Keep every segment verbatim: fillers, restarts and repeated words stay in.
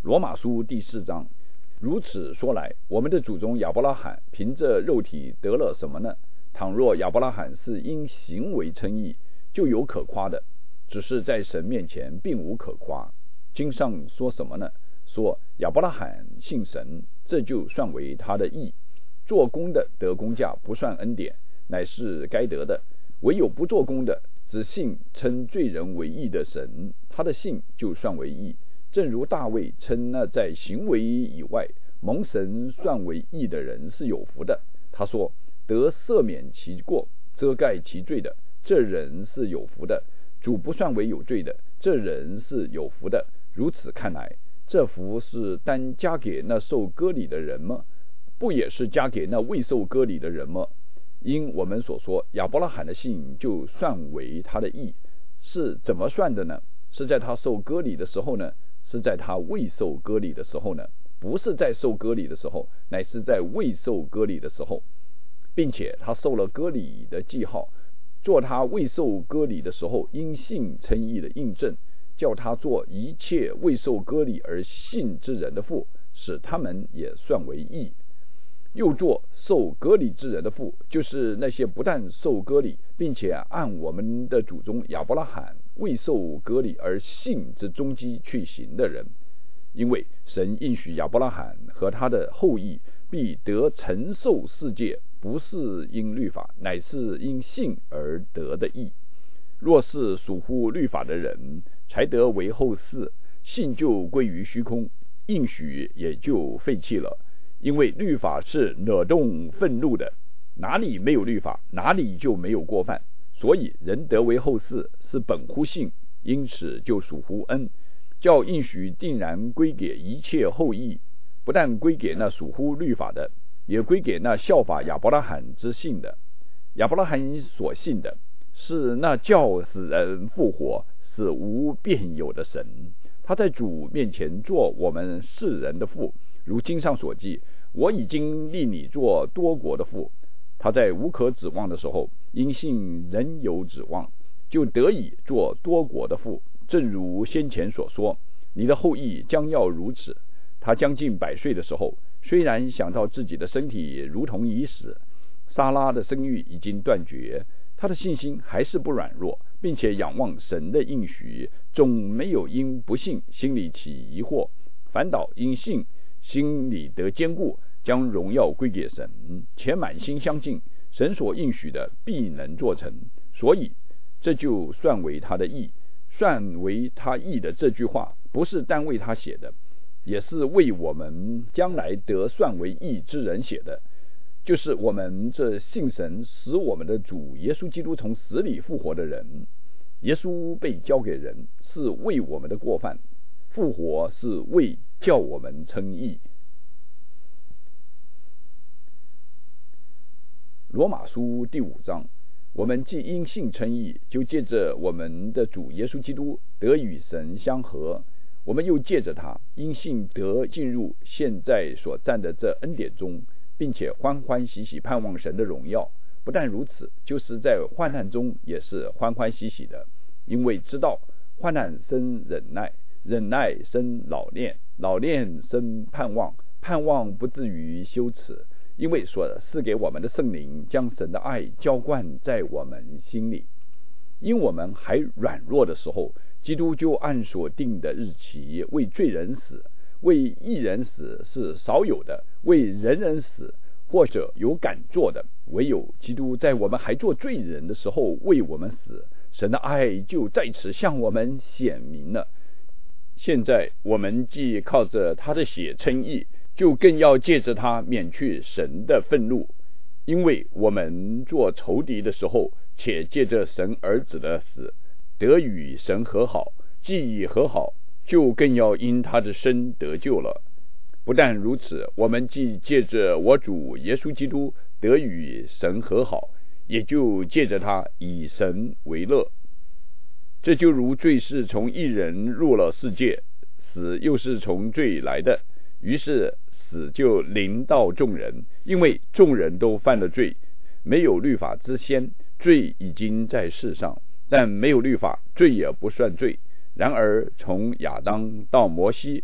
罗马书第四章。如此说来，我们的祖宗亚伯拉罕凭着肉体得了什么呢？倘若亚伯拉罕是因行为称义，就有可夸的，只是在神面前并无可夸。经上说什么呢？说亚伯拉罕信神，这就算为他的义。做工的得工价，不算恩典，乃是该得的；唯有不做工的，只信称罪人为义的神，他的信就算为义。正如大卫称那在行为以外蒙神算为义的人是有福的。他说，得赦免其过，遮盖其罪的，这人是有福的；主不算为有罪的，这人是有福的。如此看来，这福是单加给那受割礼的人吗？不也是加给那未受割礼的人吗？因我们所说，亚伯拉罕的信就算为他的义，是怎么算的呢？是在他受割礼的时候呢？是在他未受割礼的时候呢？不是在受割礼的时候，乃是在未受割礼的时候，并且他受了割礼的记号，做他未受割礼的时候因信称义的印证，叫他做一切未受割礼而信之人的父，使他们也算为义。又做受割礼之人的父，就是那些不但受割礼，并且按我们的祖宗亚伯拉罕未受割礼而信之踪迹去行的人。因为神应许亚伯拉罕和他的后裔必得承受世界，不是因律法，乃是因信而得的义。若是属乎律法的人才得为后嗣，信就归于虚空，应许也就废弃了。因为律法是惹动愤怒的，哪里没有律法，哪里就没有过犯。所以人得为后嗣是本乎信，因此就属乎恩，叫应许定然归给一切后裔，不但归给那属乎律法的，也归给那效法亚伯拉罕之信的。亚伯拉罕所信的是那叫死人复活、死无变有的神，他在主面前做我们世人的父。如经上所记，我已经立你做多国的父。他在无可指望的时候，因信仍有指望，就得以做多国的父。正如先前所说，你的后裔将要如此。他将近百岁的时候，虽然想到自己的身体如同已死，撒拉的生育已经断绝，他的信心还是不软弱，并且仰望神的应许，总没有因不信心里起疑惑，反倒因信心里得坚固，将荣耀归给神，且满心相信神所应许的必能做成。所以这就算为他的义。算为他义的这句话不是单为他写的，也是为我们将来得算为义之人写的，就是我们这信神使我们的主耶稣基督从死里复活的人。耶稣被交给人，是为我们的过犯；复活是为叫我们称义。罗马书第五章。我们既因信称义，就借着我们的主耶稣基督得与神相合。我们又借着他因信得进入现在所占的这恩典中，并且欢欢喜喜盼望神的荣耀。不但如此，就是在患难中也是欢欢喜喜的，因为知道患难生忍耐，忍耐生老练，老练生盼望，盼望不至于羞耻。因为所赐给我们的圣灵将神的爱浇灌在我们心里。因我们还软弱的时候，基督就按所定的日期为罪人死。为义人死是少有的，为人人死或者有敢做的，唯有基督在我们还做罪人的时候为我们死。神的爱就在此向我们显明了。现在我们既靠着他的血称义，就更要借着他免去神的愤怒。因为我们做仇敌的时候，且借着神儿子的死得与神和好，既已和好，就更要因他的生得救了。不但如此，我们既借着我主耶稣基督得与神和好，也就借着他以神为乐。这就如罪是从一人入了世界，死又是从罪来的，于是死就临到众人，因为众人都犯了罪。没有律法之先，罪已经在世上，但没有律法，罪也不算罪。然而从亚当到摩西，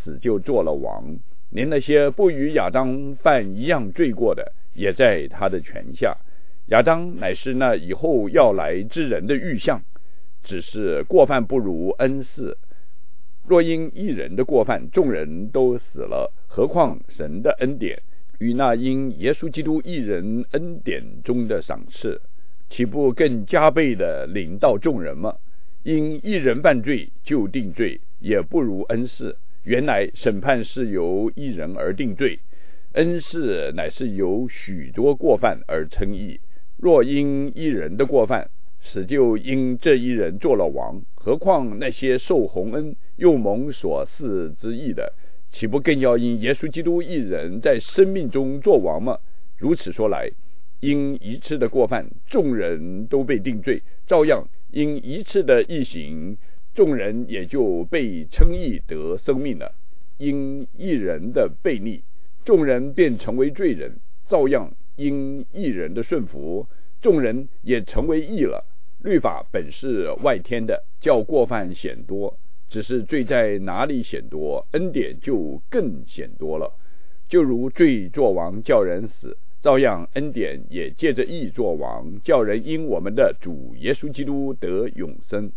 死就做了王，连那些不与亚当犯一样罪过的，也在他的权下。亚当乃是那以后要来之人的预像，只是过犯不如恩赐。若因一人的过犯，众人都死了，何况神的恩典与那因耶稣基督一人恩典中的赏赐，岂不更加倍的领到众人吗？因一人犯罪就定罪，也不如恩赐。原来审判是由一人而定罪，恩赐乃是由许多过犯而称义。若因一人的过犯，死就因这一人做了王，何况那些受洪恩又蒙所赐之义的，岂不更要因耶稣基督一人在生命中做王吗？如此说来，因一次的过犯，众人都被定罪，照样因一次的义行，众人也就被称义得生命了。因一人的悖逆，众人便成为罪人，照样因一人的顺服，众人也成为义了。律法本是外天的，叫过犯显多，只是罪在哪里显多，恩典就更显多了。就如罪作王叫人死，照样恩典也借着义作王，叫人因我们的主耶稣基督得永生。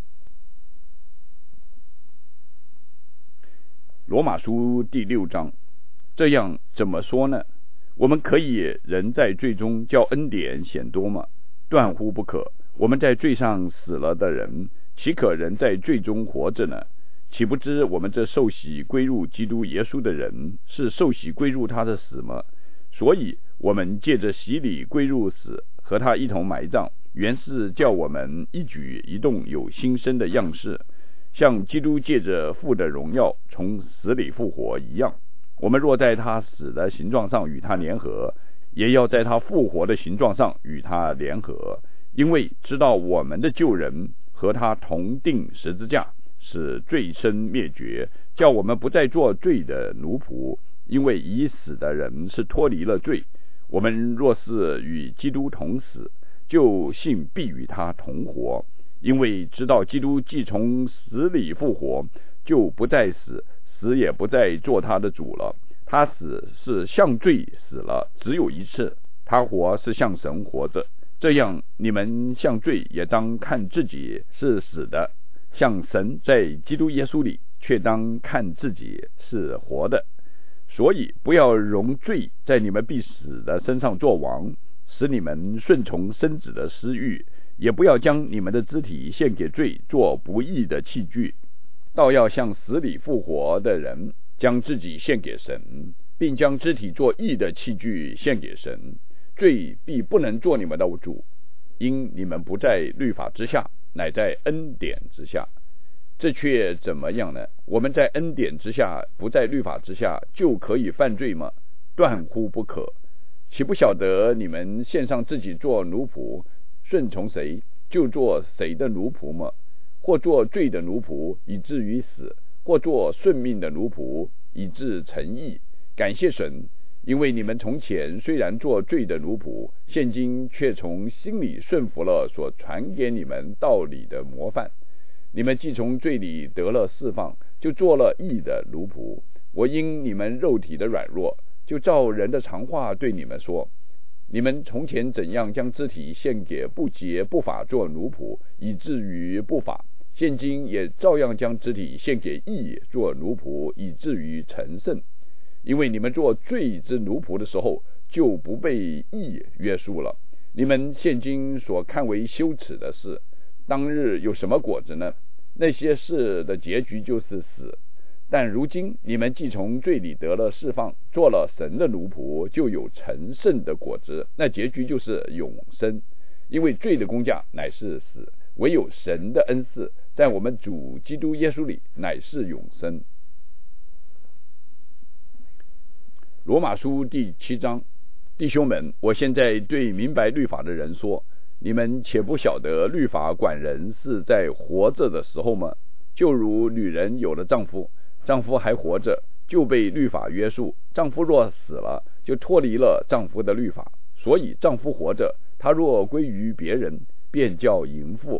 罗马书第六章，这样怎么说呢？我们可以人在罪中叫恩典显多吗？断乎不可。我们在罪上死了的人，岂可人在罪中活着呢？岂不知我们这受洗归入基督耶稣的人，是受洗归入他的死吗？所以我们借着洗礼归入死，和他一同埋葬，原是叫我们一举一动有新生的样式，像基督借着父的荣耀从死里复活一样。我们若在他死的形状上与他联合，也要在他复活的形状上与他联合，因为知道我们的旧人和他同定十字架，使罪身灭绝，叫我们不再做罪的奴仆。因为已死的人是脱离了罪，我们若是与基督同死，就信必与他同活。因为知道基督既从死里复活，就不再死，死也不再做他的主了。他死是向罪死了，只有一次；他活是向神活着。这样，你们向罪也当看自己是死的，向神在基督耶稣里却当看自己是活的。所以不要容罪在你们必死的身上作王，使你们顺从身子的私欲，也不要将你们的肢体献给罪做不义的器具，倒要像死里复活的人，将自己献给神，并将肢体做义的器具献给神。罪必不能做你们的主，因你们不在律法之下，乃在恩典之下。这却怎么样呢？我们在恩典之下，不在律法之下，就可以犯罪吗？断乎不可。岂不晓得你们献上自己做奴仆，顺从谁，就做谁的奴仆吗？或做罪的奴仆，以至于死；或做顺命的奴仆，以致成义。感谢神，因为你们从前虽然做罪的奴仆，现今却从心里顺服了所传给你们道理的模范。你们既从罪里得了释放，就做了义的奴仆。我因你们肉体的软弱，就照人的常话对你们说：你们从前怎样将肢体献给不洁不法做奴仆，以至于不法，现今也照样将肢体献给义做奴仆，以至于成圣。因为你们做罪之奴仆的时候，就不被义约束了。你们现今所看为羞耻的事，当日有什么果子呢？那些事的结局就是死。但如今你们既从罪里得了释放，做了神的奴仆，就有成圣的果子，那结局就是永生。因为罪的工价乃是死，唯有神的恩赐在我们主基督耶稣里乃是永生。罗马书第七章，弟兄们，我现在对明白律法的人说，你们且不晓得律法管人是在活着的时候吗？就如女人有了丈夫，丈夫还活着，就被律法约束；丈夫若死了，就脱离了丈夫的律法。所以丈夫活着，他若归于别人，便叫淫妇。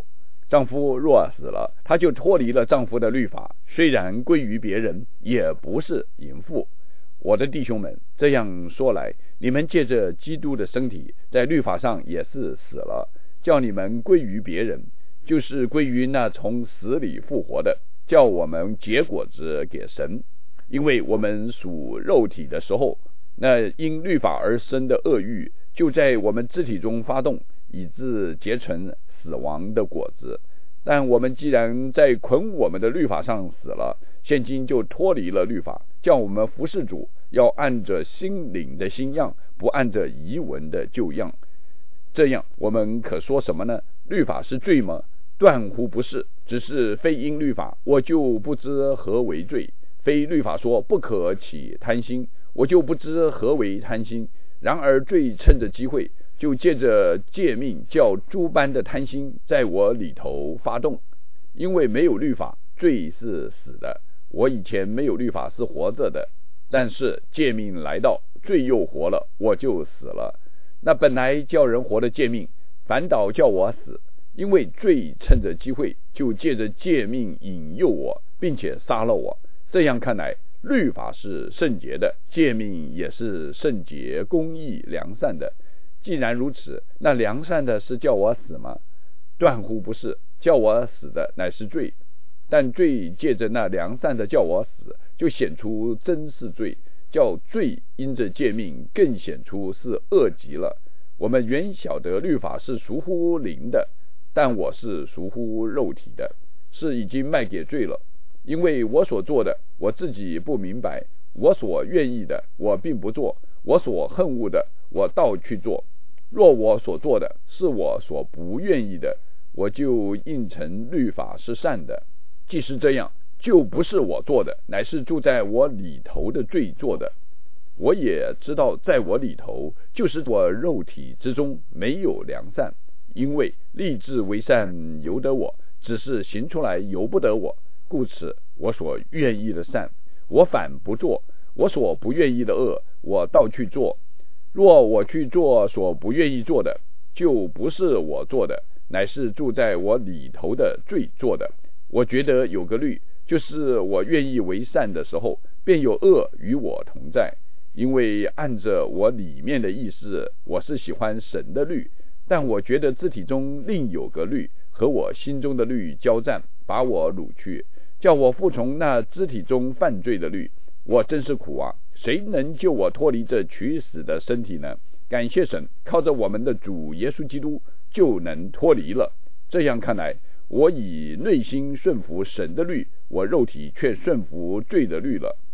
丈夫若死了，她就脱离了丈夫的律法，虽然归于别人，也不是淫妇。我的弟兄们，这样说来，你们借着基督的身体，在律法上也是死了，叫你们归于别人，就是归于那从死里复活的，叫我们结果子给神。因为我们属肉体的时候，那因律法而生的恶欲，就在我们肢体中发动，以致结成死亡的果子。但我们既然在捆我们的律法上死了，现今就脱离了律法，叫我们服事主，要按着心灵的新样，不按着遗文的旧样。这样我们可说什么呢？律法是罪吗？断乎不是，只是非因律法，我就不知何为罪；非律法说不可起贪心，我就不知何为贪心。然而罪趁着机会，就借着诫命，叫诸般的贪心在我里头发动。因为没有律法，罪是死的。我以前没有律法是活着的，但是诫命来到，罪又活了，我就死了。那本来叫人活的诫命，反倒叫我死。因为罪趁着机会，就借着诫命引诱我，并且杀了我。这样看来，律法是圣洁的，诫命也是圣洁、公义、良善的。既然如此，那良善的是叫我死吗？断乎不是，叫我死的乃是罪。但罪借着那良善的叫我死，就显出真是罪，叫罪因着诫命更显出是恶极了。我们原晓得律法是属乎灵的，但我是属乎肉体的，是已经卖给罪了。因为我所做的，我自己不明白；我所愿意的，我并不做；我所恨恶的，我倒去做。若我所做的是我所不愿意的，我就应承律法是善的。既是这样，就不是我做的，乃是住在我里头的罪做的。我也知道，在我里头，就是我肉体之中没有良善，因为立志为善由得我，只是行出来由不得我。故此，我所愿意的善，我反不做；我所不愿意的恶，我倒去做。若我去做所不愿意做的，就不是我做的，乃是住在我里头的罪做的。我觉得有个律，就是我愿意为善的时候，便有恶与我同在。因为按着我里面的意思，我是喜欢神的律，但我觉得肢体中另有个律，和我心中的律交战，把我掳去，叫我服从那肢体中犯罪的律。我真是苦啊！谁能救我脱离这取死的身体呢？感谢神，靠着我们的主耶稣基督就能脱离了。这样看来，我以内心顺服神的律，我肉体却顺服罪的律了。